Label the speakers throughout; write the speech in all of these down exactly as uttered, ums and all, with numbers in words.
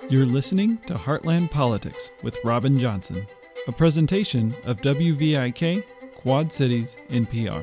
Speaker 1: You're listening to Heartland Politics with Robin Johnson, a presentation of W V I K, Quad Cities, N P R.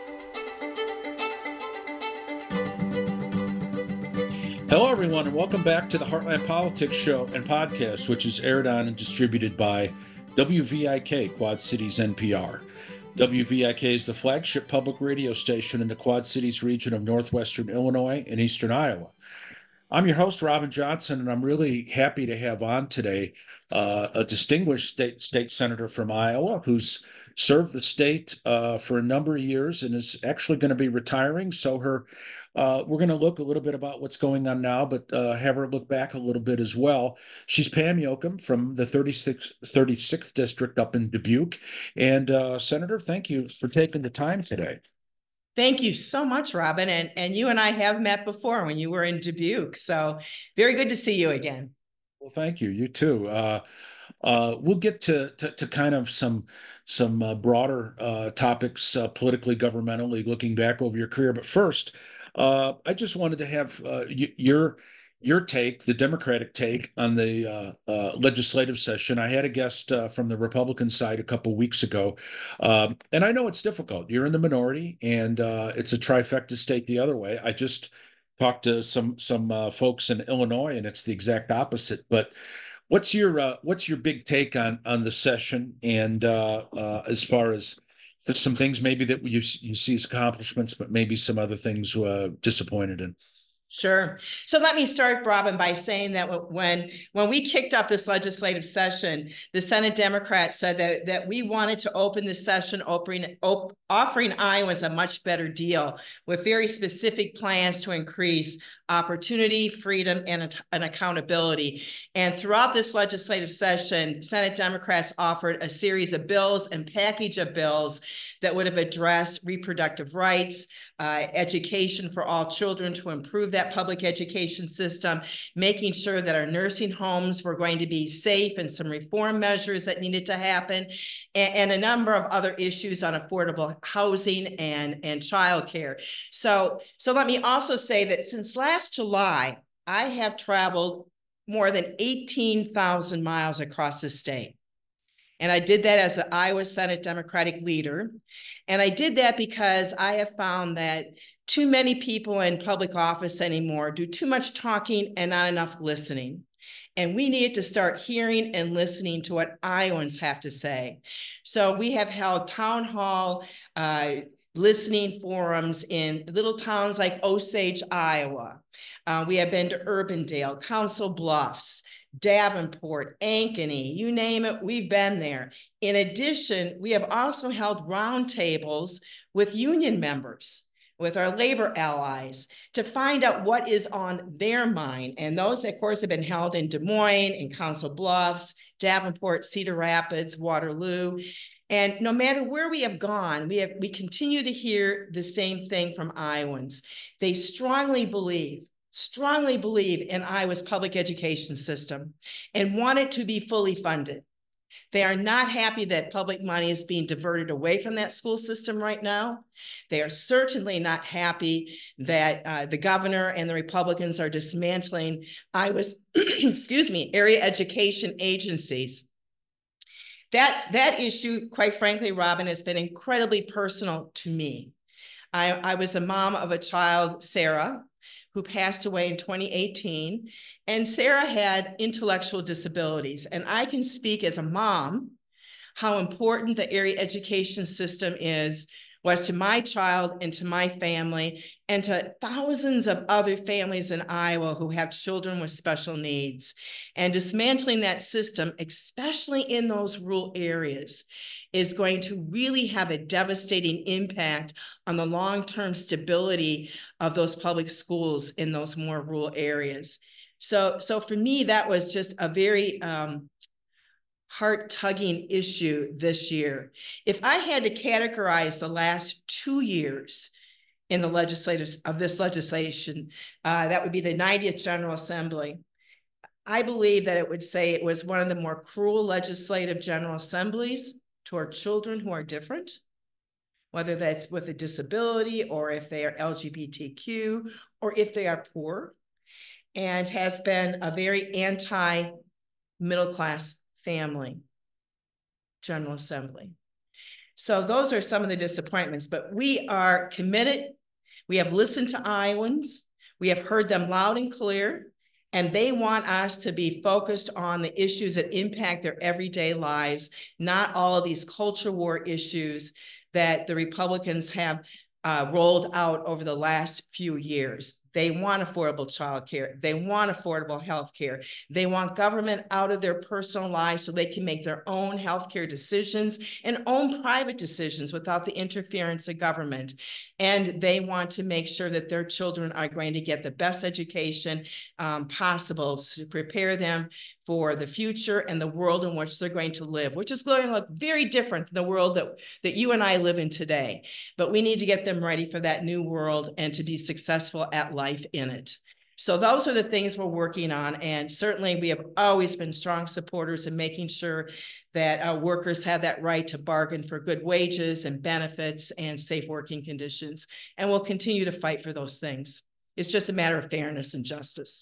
Speaker 2: Hello, everyone, and welcome back to the Heartland Politics Show and podcast, which is aired on and distributed by W V I K, Quad Cities, N P R. W V I K is the flagship public radio station in the Quad Cities region of northwestern Illinois and eastern Iowa. I'm your host, Robin Johnson, and I'm really happy to have on today uh, a distinguished state state senator from Iowa who's served the state uh, for a number of years and is actually going to be retiring. So her, uh, we're going to look a little bit about what's going on now, but uh, have her look back a little bit as well. She's Pam Yoakum from the thirty-sixth, thirty-sixth District up in Dubuque. And uh, Senator, thank you for taking the time today.
Speaker 3: Thank you so much, Robin. And, and you and I have met before when you were in Dubuque. So very good to see you again.
Speaker 2: Well, thank you. You too. Uh, uh, we'll get to, to, to kind of some some uh, broader uh, topics, uh, politically, governmentally, looking back over your career. But first, uh, I just wanted to have uh, y- your your take, the Democratic take on the uh, uh, legislative session. I had a guest uh, from the Republican side a couple weeks ago, um, and I know it's difficult. You're in the minority, and uh, it's a trifecta state the other way. I just talked to some some uh, folks in Illinois, and it's the exact opposite. But what's your uh, what's your big take on on the session, and uh, uh, as far as some things maybe that you you see as accomplishments, but maybe some other things uh, disappointed in?
Speaker 3: Sure. So let me start, Robin, by saying that when when we kicked off this legislative session, the Senate Democrats said that, that we wanted to open the session offering, op, offering Iowans a much better deal with very specific plans to increase opportunity, freedom, and, and accountability. And throughout this legislative session, Senate Democrats offered a series of bills and package of bills that would have addressed reproductive rights, uh, education for all children to improve that public education system, making sure that our nursing homes were going to be safe, and some reform measures that needed to happen, and, and a number of other issues on affordable housing and, and childcare. So, so let me also say that since last July, I have traveled more than eighteen thousand miles across the state. And I did that as an Iowa Senate Democratic leader. And I did that because I have found that too many people in public office anymore do too much talking and not enough listening. And we need to start hearing and listening to what Iowans have to say. So we have held town hall uh, listening forums in little towns like Osage, Iowa. Uh, we have been to Urbandale, Council Bluffs, Davenport, Ankeny, you name it, we've been there. In addition, we have also held roundtables with union members, with our labor allies, to find out what is on their mind. And those, of course, have been held in Des Moines, in Council Bluffs, Davenport, Cedar Rapids, Waterloo. And no matter where we have gone, we have we continue to hear the same thing from Iowans. They strongly believe strongly believe in Iowa's public education system and want it to be fully funded. They are not happy that public money is being diverted away from that school system right now. They are certainly not happy that uh, the governor and the Republicans are dismantling Iowa's, excuse me, area education agencies. That's, that issue, quite frankly, Robin, has been incredibly personal to me. I, I was a mom of a child, Sarah, who passed away in twenty eighteen. And Sarah had intellectual disabilities. And I can speak as a mom how important the area education system is, was to my child and to my family and to thousands of other families in Iowa who have children with special needs. And dismantling that system, especially in those rural areas, is going to really have a devastating impact on the long-term stability of those public schools in those more rural areas. So, so for me, that was just a very um, heart-tugging issue this year. If I had to categorize the last two years in the legislative of this legislation, uh, that would be the ninetieth General Assembly. I believe that it would say it was one of the more cruel legislative General Assemblies toward children who are different, whether that's with a disability or if they are L G B T Q or if they are poor. and has been a very anti-middle class family General Assembly. So those are some of the disappointments, but we are committed. We have listened to Iowans. We have heard them loud and clear, and they want us to be focused on the issues that impact their everyday lives, not all of these culture war issues that the Republicans have uh, rolled out over the last few years. They want affordable child care. They want affordable health care. They want government out of their personal lives so they can make their own health care decisions and own private decisions without the interference of government. And they want to make sure that their children are going to get the best education um, possible to prepare them for the future and the world in which they're going to live, which is going to look very different than the world that, that you and I live in today. But we need to get them ready for that new world and to be successful at life in it. So those are the things we're working on. And certainly we have always been strong supporters in making sure that our workers have that right to bargain for good wages and benefits and safe working conditions. And we'll continue to fight for those things. It's just a matter of fairness and justice.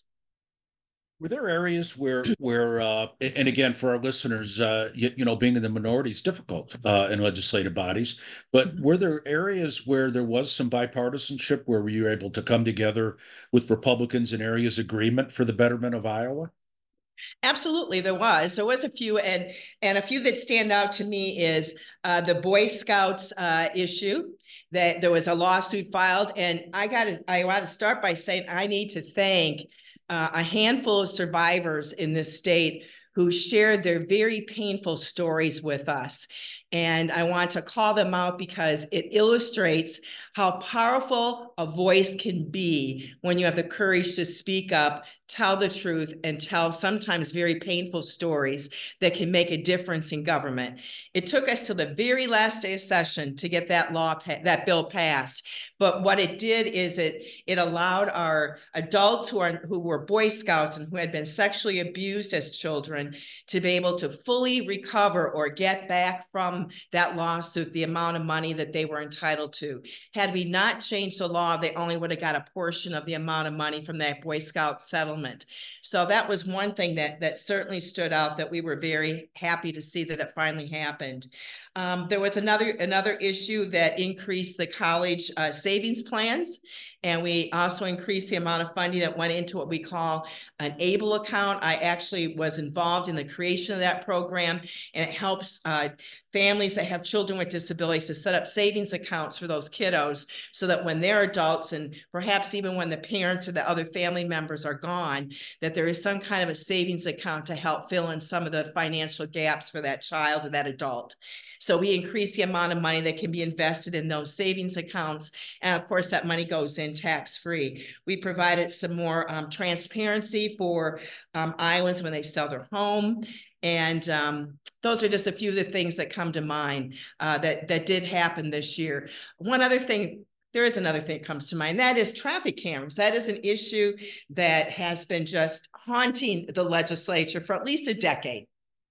Speaker 2: Were there areas where, where, uh, and again, for our listeners, uh, you, you know, being in the minority is difficult uh, in legislative bodies, but mm-hmm. were there areas where there was some bipartisanship, where you were able to come together with Republicans in areas of agreement for the betterment of Iowa?
Speaker 3: Absolutely, there was. There was a few, and and a few that stand out to me is uh, the Boy Scouts uh, issue. That there was a lawsuit filed, and I got to I want to start by saying I need to thank Uh, a handful of survivors in this state who shared their very painful stories with us. And I want to call them out because it illustrates how powerful a voice can be when you have the courage to speak up, tell the truth, and tell sometimes very painful stories that can make a difference in government. It took us to the very last day of session to get that law, that bill passed. But what it did is it it allowed our adults who are who were Boy Scouts and who had been sexually abused as children to be able to fully recover or get back from that lawsuit the amount of money that they were entitled to. Had we not changed the law, they only would have got a portion of the amount of money from that Boy Scout settlement. So that was one thing that that certainly stood out, that we were very happy to see that it finally happened. Um, there was another another issue that increased the college uh, savings plans, and we also increased the amount of funding that went into what we call an ABLE account. I actually was involved in the creation of that program, and it helps uh, families that have children with disabilities to set up savings accounts for those kiddos so that when they're adults, and perhaps even when the parents or the other family members are gone, that there is some kind of a savings account to help fill in some of the financial gaps for that child or that adult. So we increase the amount of money that can be invested in those savings accounts. And of course, that money goes in tax-free. We provided some more um, transparency for um, Iowans when they sell their home. And um, those are just a few of the things that come to mind uh, that, that did happen this year. One other thing, there is another thing that comes to mind, that is traffic cameras. That is an issue that has been just haunting the legislature for at least a decade.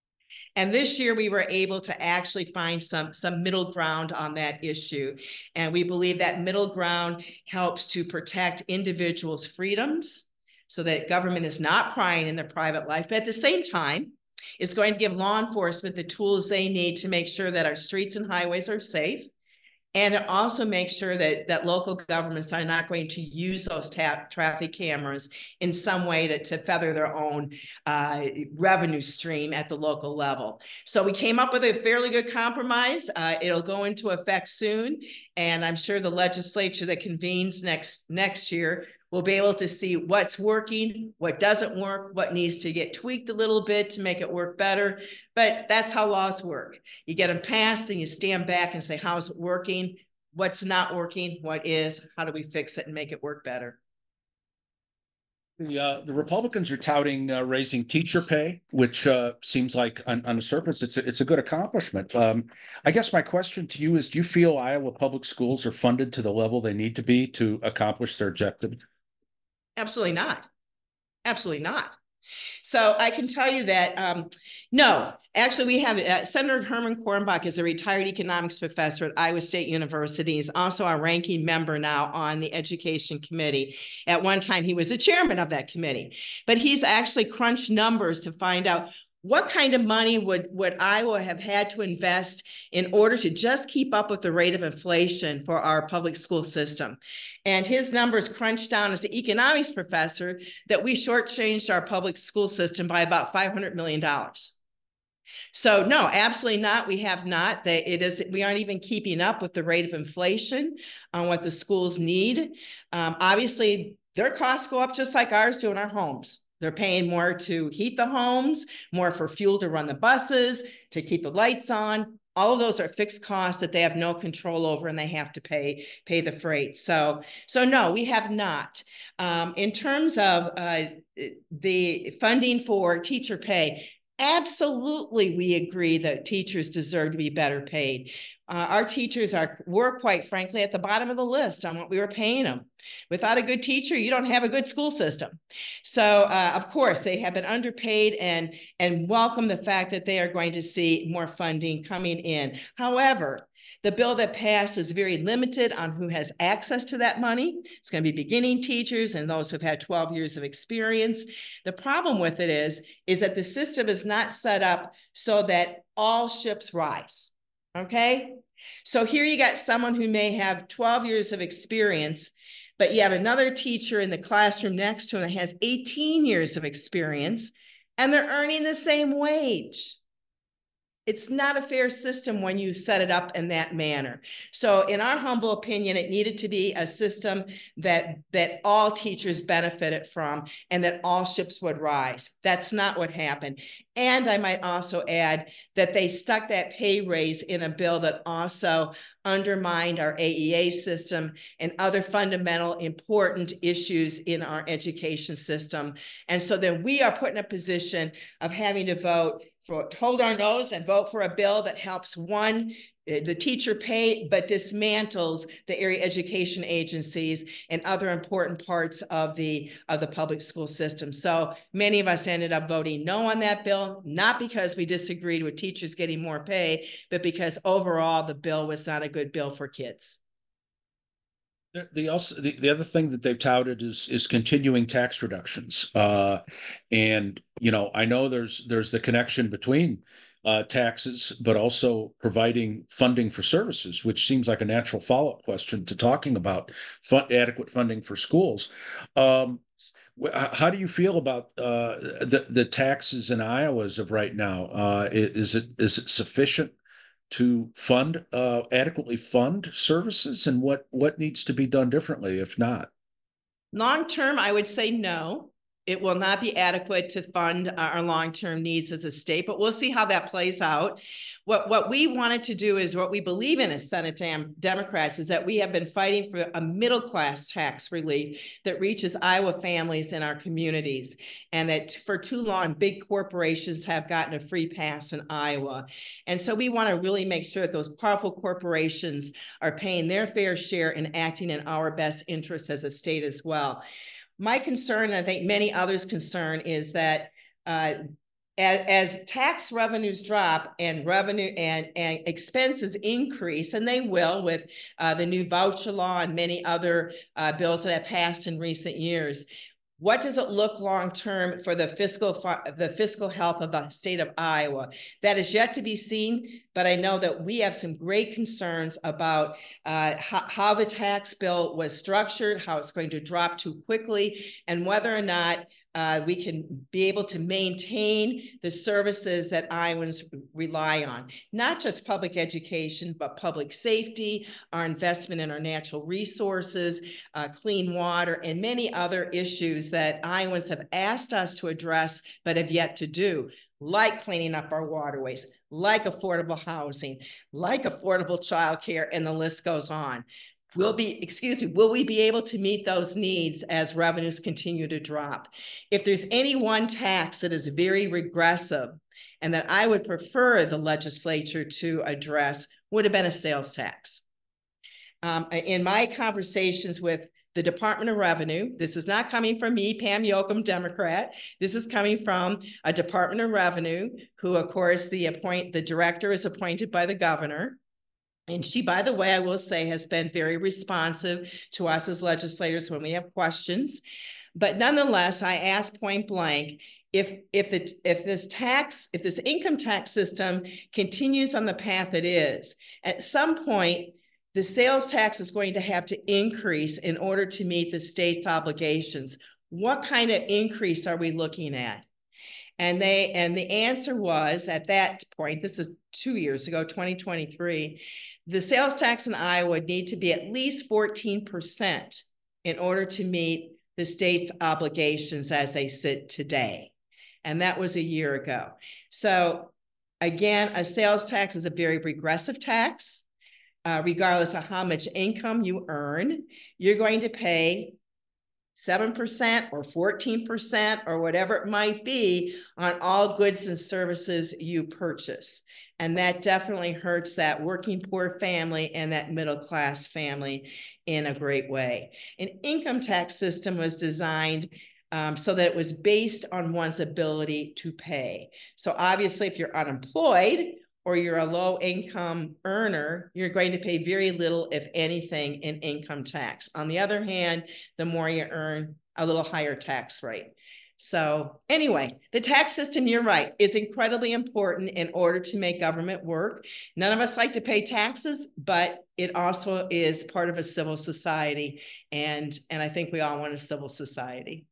Speaker 3: And this year we were able to actually find some, some middle ground on that issue. And we believe that middle ground helps to protect individuals' freedoms so that government is not prying in their private life, but at the same time, it's going to give law enforcement the tools they need to make sure that our streets and highways are safe. And it also makes sure that, that local governments are not going to use those traffic cameras in some way to, to feather their own uh, revenue stream at the local level. So we came up with a fairly good compromise. Uh, it'll go into effect soon. And I'm sure the legislature that convenes next, next year will be able to see what's working, what doesn't work, what needs to get tweaked a little bit to make it work better. But that's how laws work. You get them passed and you stand back and say, how's it working? What's not working? What is? How do we fix it and make it work better?
Speaker 2: The, uh, the Republicans are touting uh, raising teacher pay, which uh, seems like on, on the surface, it's a, it's a good accomplishment. Um, I guess my question to you is, do you feel Iowa public schools are funded to the level they need to be to accomplish their objective?
Speaker 3: Absolutely not. Absolutely not. So I can tell you that, um, no, Actually, we have uh, Senator Herman Kornbach is a retired economics professor at Iowa State University. He's also a ranking member now on the Education Committee. At one time, he was the chairman of that committee. But he's actually crunched numbers to find out what kind of money would, would Iowa have had to invest in order to just keep up with the rate of inflation for our public school system. And his numbers crunched down as the economics professor that we shortchanged our public school system by about five hundred million dollars. So no, absolutely not. We have not. They, it is. We aren't even keeping up with the rate of inflation on what the schools need. Um, obviously, their costs go up just like ours do in our homes. They're paying more to heat the homes, more for fuel to run the buses, to keep the lights on. All of those are fixed costs that they have no control over, and they have to pay pay the freight. So, so no, we have not. Um, in terms of uh, the funding for teacher pay, absolutely, we agree that teachers deserve to be better paid. Uh, our teachers are were quite frankly at the bottom of the list on what we were paying them. Without a good teacher, you don't have a good school system. So uh, of course they have been underpaid, and and welcome the fact that they are going to see more funding coming in. However, the bill that passed is very limited on who has access to that money. It's going to be beginning teachers and those who've had twelve years of experience. The problem with it is, is that the system is not set up so that all ships rise, okay? So here you got someone who may have twelve years of experience, but you have another teacher in the classroom next to him that has eighteen years of experience, and they're earning the same wage. It's not a fair system when you set it up in that manner. So in our humble opinion, it needed to be a system that, that all teachers benefited from and that all ships would rise. That's not what happened. And I might also add that they stuck that pay raise in a bill that also undermined our A E A system and other fundamental important issues in our education system. And so then we are put in a position of having to vote for, hold our nose and vote for a bill that helps one, the teacher pay, but dismantles the area education agencies and other important parts of the, of the public school system. So many of us ended up voting no on that bill, not because we disagreed with teachers getting more pay, but because overall the bill was not a good bill for kids.
Speaker 2: The, the also the, the other thing that they've touted is is continuing tax reductions, uh, and you know I know there's there's the connection between uh, taxes, but also providing funding for services, which seems like a natural follow-up question to talking about fun, adequate funding for schools. Um, how do you feel about uh, the the taxes in Iowa as of right now? Uh, is it is it sufficient to fund uh, adequately fund services, and what what needs to be done differently if not?
Speaker 3: Long term, I would say no. It will not be adequate to fund our long-term needs as a state, but we'll see how that plays out. What, what we wanted to do is what we believe in as Senate Dem Democrats is that we have been fighting for a middle-class tax relief that reaches Iowa families in our communities, and that for too long, big corporations have gotten a free pass in Iowa. And so we want to really make sure that those powerful corporations are paying their fair share and acting in our best interests as a state as well. My concern, and I think many others' concern, is that uh, as, as tax revenues drop and revenue and, and expenses increase, and they will with uh, the new voucher law and many other uh, bills that have passed in recent years, what does it look long-term for the fiscal the fiscal health of the state of Iowa? That is yet to be seen, but I know that we have some great concerns about uh, how, how the tax bill was structured, how it's going to drop too quickly, and whether or not uh, we can be able to maintain the services that Iowans rely on. Not just public education, but public safety, our investment in our natural resources, uh, clean water, and many other issues that Iowans have asked us to address, but have yet to do, like cleaning up our waterways, like affordable housing, like affordable childcare, and the list goes on. Will be, excuse me, will we be able to meet those needs as revenues continue to drop? If there's any one tax that is very regressive and that I would prefer the legislature to address, would have been a sales tax. Um, in my conversations with the Department of Revenue. This is not coming from me, Pam Yocum, Democrat. This is coming from a Department of Revenue, who, of course, the appoint the director is appointed by the governor. And she, by the way, I will say, has been very responsive to us as legislators when we have questions. But nonetheless, I asked point blank, if if the if this tax, if this income tax system continues on the path it is, at some point, the sales tax is going to have to increase in order to meet the state's obligations. What kind of increase are we looking at? And they and the answer was, at that point, this is two years ago, twenty twenty-three, the sales tax in Iowa would need to be at least fourteen percent in order to meet the state's obligations as they sit today. And that was a year ago. So again, a sales tax is a very regressive tax. Uh, regardless of how much income you earn, you're going to pay seven percent or fourteen percent or whatever it might be on all goods and services you purchase. And that definitely hurts that working poor family and that middle class family in a great way. An income tax system was designed um, so that it was based on one's ability to pay. So obviously, if you're unemployed or you're a low income earner, you're going to pay very little, if anything, in income tax. On the other hand, the more you earn, a little higher tax rate. So anyway, the tax system, you're right, is incredibly important in order to make government work. None of us like to pay taxes, but it also is part of a civil society. And, and I think we all want a civil society.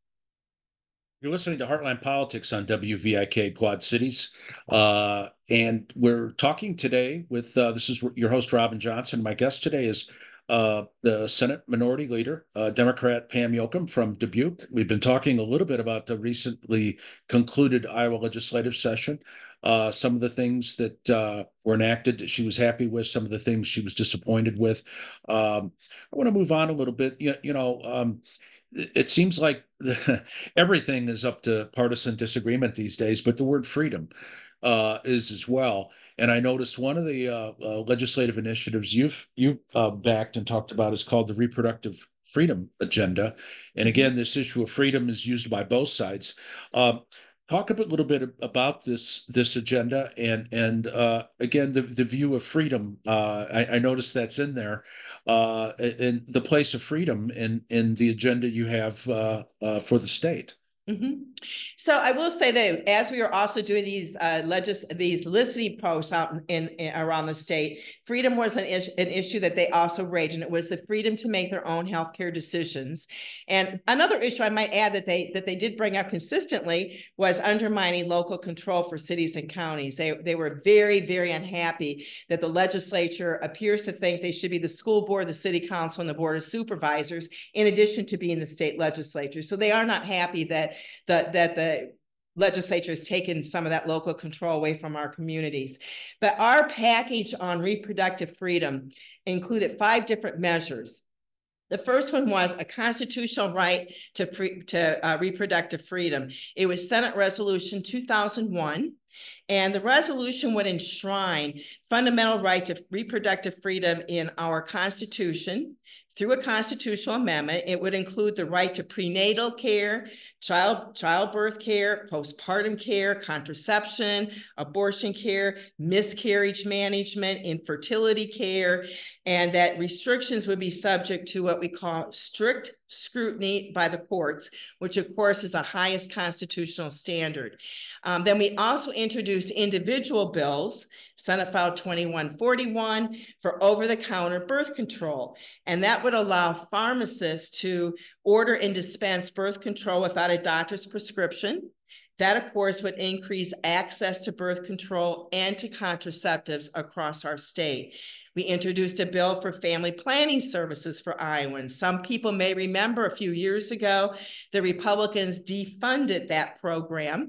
Speaker 2: You're listening to Heartland Politics on W V I K Quad Cities. Uh, and we're talking today with, uh, this is your host, Robin Johnson. My guest today is uh, the Senate Minority Leader, uh, Democrat Pam Yocum from Dubuque. We've been talking a little bit about the recently concluded Iowa legislative session, uh, some of the things that uh, were enacted that she was happy with, some of the things she was disappointed with. Um, I want to move on a little bit. You, you know, um, it seems like everything is up to partisan disagreement these days, but the word freedom uh, is as well. And I noticed one of the uh, uh, legislative initiatives you've you uh, backed and talked about is called the Reproductive Freedom Agenda. And again, this issue of freedom is used by both sides. Uh, talk a bit, little bit about this this agenda and and uh, again the the view of freedom. Uh, I, I noticed that's in there. Uh, and the place of freedom in, in the agenda you have uh, uh, for the state.
Speaker 3: Mm-hmm. So I will say that as we are also doing these uh, legis these listening posts out in, in around the state, freedom was an, is an issue that they also raised, and it was the freedom to make their own healthcare decisions. And another issue I might add that they that they did bring up consistently was undermining local control for cities and counties. They they were very very unhappy that the legislature appears to think they should be the school board, the city council, and the board of supervisors, in addition to being the state legislature. So they are not happy that that that the legislature has taken some of that local control away from our communities. But our package on reproductive freedom included five different measures. The first one was a constitutional right to, pre, to uh, reproductive freedom. It was Senate Resolution two thousand one. And the resolution would enshrine fundamental right to reproductive freedom in our Constitution through a constitutional amendment. It would include the right to prenatal care, child childbirth care, postpartum care, contraception, abortion care, miscarriage management, infertility care, and that restrictions would be subject to what we call strict scrutiny by the courts, which of course is the highest constitutional standard. Um, then we also introduced individual bills, Senate File twenty-one forty-one, for over-the-counter birth control. And that would allow pharmacists to order and dispense birth control without a doctor's prescription. That, of course, would increase access to birth control and to contraceptives across our state. We introduced a bill for family planning services for Iowans. Some people may remember a few years ago, the Republicans defunded that program.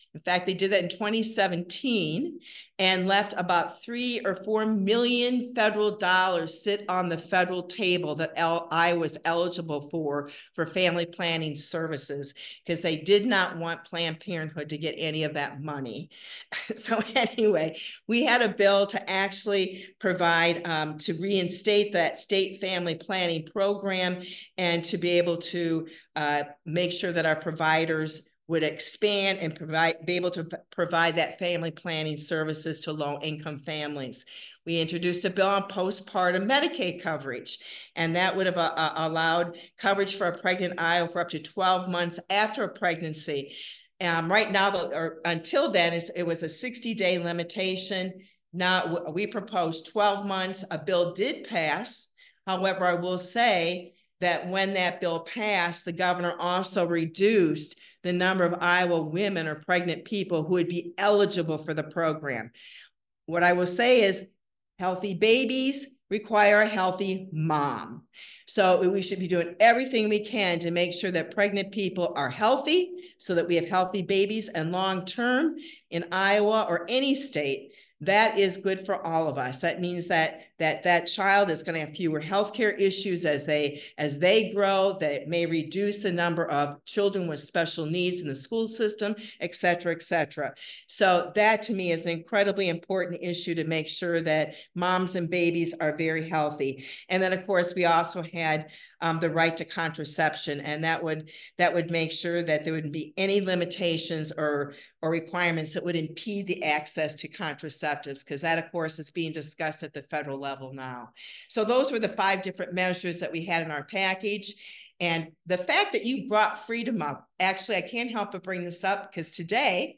Speaker 3: In fact, they did that in twenty seventeen and left about three or four million federal dollars sit on the federal table that I was eligible for for family planning services, because they did not want Planned Parenthood to get any of that money. So anyway, we had a bill to actually provide, um, to reinstate that state family planning program and to be able to uh, make sure that our providers would expand and provide, be able to provide that family planning services to low-income families. We introduced a bill on postpartum Medicaid coverage, and that would have uh, allowed coverage for a pregnant Iowa for up to twelve months after a pregnancy. Um, right now, or until then, it was a sixty day limitation. Now we proposed twelve months. A bill did pass. However, I will say that when that bill passed, the governor also reduced the number of Iowa women or pregnant people who would be eligible for the program. What I will say is healthy babies require a healthy mom. So we should be doing everything we can to make sure that pregnant people are healthy so that we have healthy babies, and long-term in Iowa or any state, that is good for all of us. That means that that that child is going to have fewer healthcare issues as they as they grow. That may reduce the number of children with special needs in the school system, et cetera, et cetera. So that to me is an incredibly important issue to make sure that moms and babies are very healthy. And then of course we also had um, the right to contraception, and that would that would make sure that there wouldn't be any limitations or or requirements that would impede the access to contraceptives, because that of course is being discussed at the federal level now. So those were the five different measures that we had in our package. And the fact that you brought freedom up, actually I can't help but bring this up because today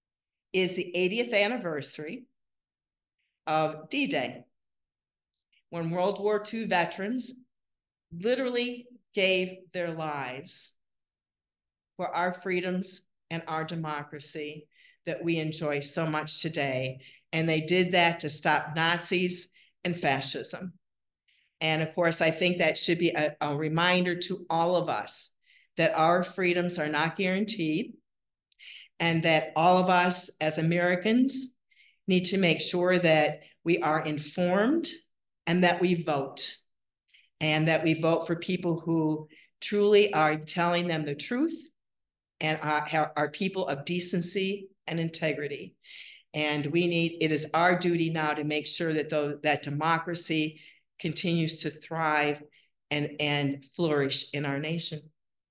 Speaker 3: is the eightieth anniversary of D-Day, when World War Two veterans literally gave their lives for our freedoms and our democracy that we enjoy so much today. And they did that to stop Nazis and fascism. And of course, I think that should be a, a reminder to all of us that our freedoms are not guaranteed, and that all of us as Americans need to make sure that we are informed and that we vote, and that we vote for people who truly are telling them the truth and are, are people of decency and integrity. And we need, it is our duty now to make sure that those, that democracy continues to thrive and, and flourish in our nation.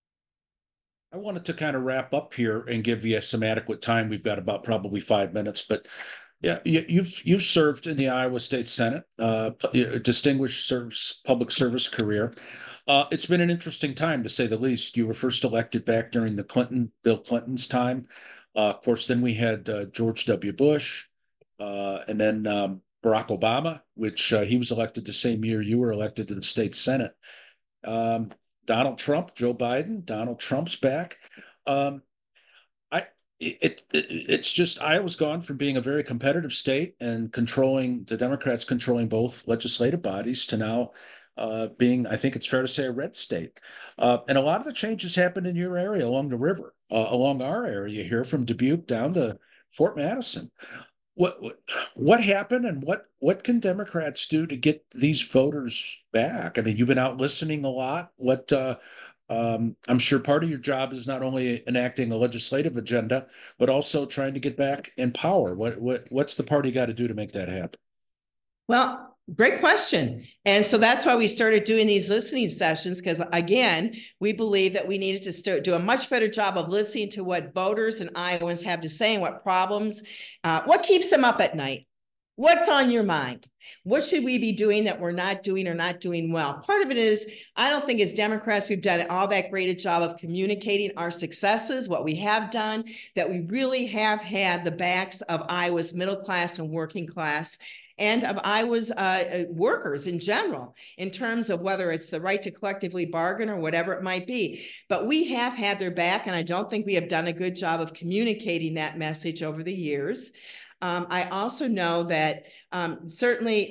Speaker 2: I wanted to kind of wrap up here and give you some adequate time. We've got about probably five minutes, but yeah, you've you've served in the Iowa State Senate, uh, a distinguished service, public service career. Uh, it's been an interesting time, to say the least. You were first elected back during the Clinton, Bill Clinton's time. Uh, of course, then we had uh, George W. Bush, uh, and then um, Barack Obama, which uh, he was elected the same year you were elected to the state Senate. Um, Donald Trump, Joe Biden, Donald Trump's back. Um, I it, it it's just Iowa's gone from being a very competitive state and controlling the Democrats controlling both legislative bodies to now uh, being, I think it's fair to say, a red state. Uh, and a lot of the changes happened in your area along the river, uh, along our area here, from Dubuque down to Fort Madison. What, what what happened, and what what can Democrats do to get these voters back? I mean, you've been out listening a lot. What uh, um, I'm sure part of your job is not only enacting a legislative agenda, but also trying to get back in power. What what what's the party got to do to make that happen?
Speaker 3: Well, great question. And so that's why we started doing these listening sessions, because again, we believe that we needed to start do a much better job of listening to what voters and Iowans have to say and what problems, uh, what keeps them up at night. What's on your mind? What should we be doing that we're not doing or not doing well? Part of it is, I don't think as Democrats, we've done all that great a job of communicating our successes, what we have done, that we really have had the backs of Iowa's middle class and working class, and of Iowa's uh, workers in general, in terms of whether it's the right to collectively bargain or whatever it might be. But we have had their back, and I don't think we have done a good job of communicating that message over the years. Um, I also know that um, certainly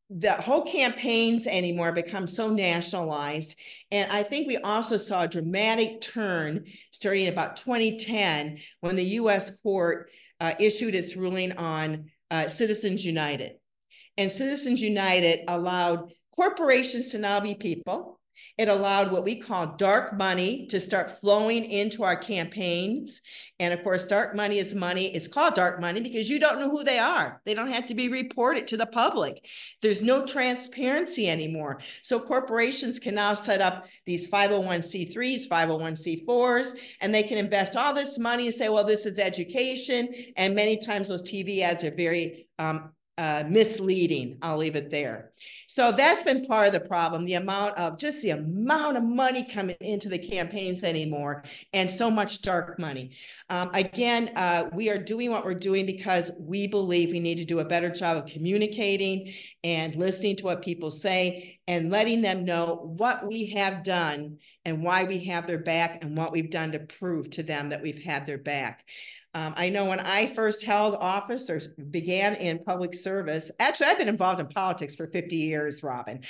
Speaker 3: the whole campaigns anymore become so nationalized. And I think we also saw a dramatic turn starting about twenty ten when the U S court uh, issued its ruling on uh, Citizens United. And Citizens United allowed corporations to now be people. It allowed what we call dark money to start flowing into our campaigns. And of course, dark money is money. It's called dark money because you don't know who they are. They don't have to be reported to the public. There's no transparency anymore. So corporations can now set up these five oh one c threes, five oh one c fours, and they can invest all this money and say, well, this is education. And many times those T V ads are very um, Uh, misleading. I'll leave it there. So that's been part of the problem, the amount of just the amount of money coming into the campaigns anymore, and so much dark money. Um, again, uh, we are doing what we're doing because we believe we need to do a better job of communicating and listening to what people say and letting them know what we have done and why we have their back and what we've done to prove to them that we've had their back. Um, I know when I first held office or began in public service, actually, I've been involved in politics for fifty years, Robin.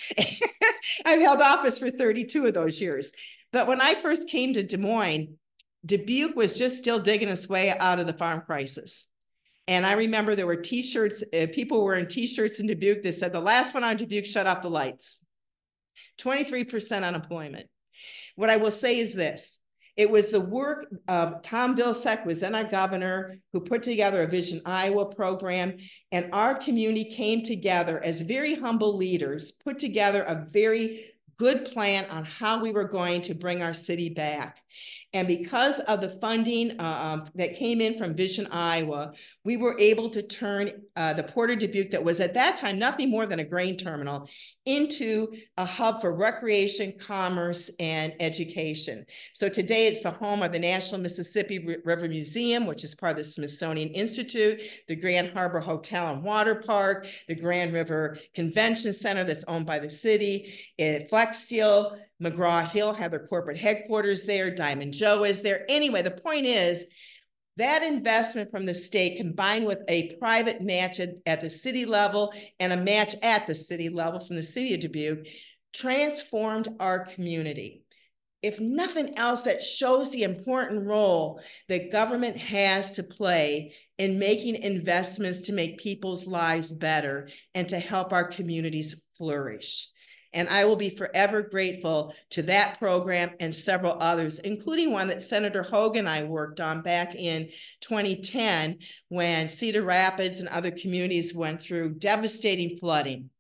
Speaker 3: I've held office for thirty-two of those years. But when I first came to Des Moines, Dubuque was just still digging its way out of the farm crisis. And I remember there were T-shirts, uh, people were in T-shirts in Dubuque that said, the last one on Dubuque shut off the lights. twenty-three percent unemployment. What I will say is this. It was the work of Tom Vilsack, was then our governor, who put together a Vision Iowa program, and our community came together as very humble leaders, put together a very good plan on how we were going to bring our city back. And because of the funding uh, that came in from Vision Iowa, we were able to turn uh, the Port of Dubuque, that was at that time nothing more than a grain terminal, into a hub for recreation, commerce, and education. So today it's the home of the National Mississippi River Museum, which is part of the Smithsonian Institute, the Grand Harbor Hotel and Water Park, the Grand River Convention Center that's owned by the city, it, Flex Steel, McGraw-Hill had their corporate headquarters there, Diamond Joe is there. Anyway, the point is that investment from the state combined with a private match at, at the city level and a match at the city level from the city of Dubuque transformed our community. If nothing else, that shows the important role that government has to play in making investments to make people's lives better and to help our communities flourish. And I will be forever grateful to that program and several others, including one that Senator Hogan and I worked on back in twenty ten when Cedar Rapids and other communities went through devastating flooding.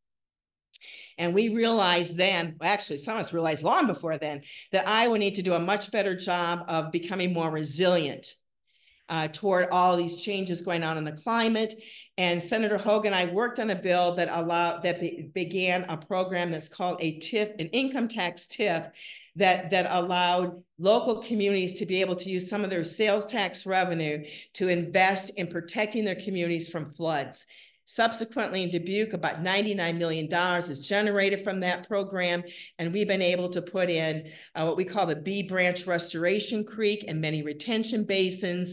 Speaker 3: And we realized then, well, actually some of us realized long before then, that Iowa needed to do a much better job of becoming more resilient uh, toward all of these changes going on in the climate. And Senator Hogan and I worked on a bill that allowed that be, began a program that's called a T I F, an income tax T I F, that, that allowed local communities to be able to use some of their sales tax revenue to invest in protecting their communities from floods. Subsequently, in Dubuque, about ninety-nine million dollars is generated from that program, and we've been able to put in uh, what we call the B Branch Restoration Creek and many retention basins.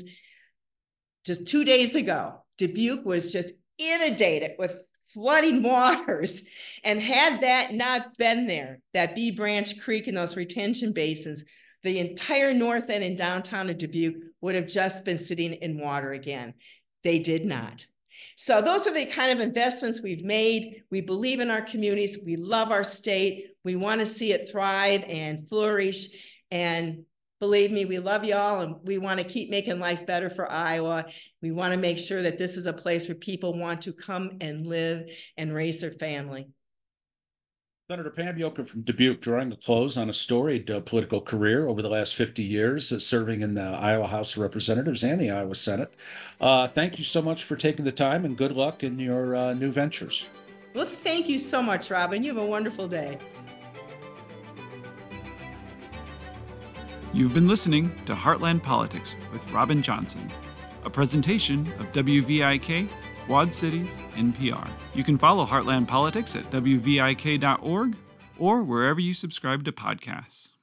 Speaker 3: Just two days ago, Dubuque was just inundated with flooding waters, and had that not been there, that B Branch Creek and those retention basins, the entire north end and downtown of Dubuque would have just been sitting in water again. They did not. So those are the kind of investments we've made. We believe in our communities. We love our state. We want to see it thrive and flourish. And believe me, we love y'all, and we want to keep making life better for Iowa. We want to make sure that this is a place where people want to come and live and raise their family.
Speaker 2: Senator Pam Yoakum from Dubuque, drawing a close on a storied uh, political career over the last fifty years, uh, serving in the Iowa House of Representatives and the Iowa Senate. Uh, thank you so much for taking the time, and good luck in your uh, new ventures.
Speaker 3: Well, thank you so much, Robin. You have a wonderful day.
Speaker 1: You've been listening to Heartland Politics with Robin Johnson, a presentation of W V I K Quad Cities N P R. You can follow Heartland Politics at W V I K dot org or wherever you subscribe to podcasts.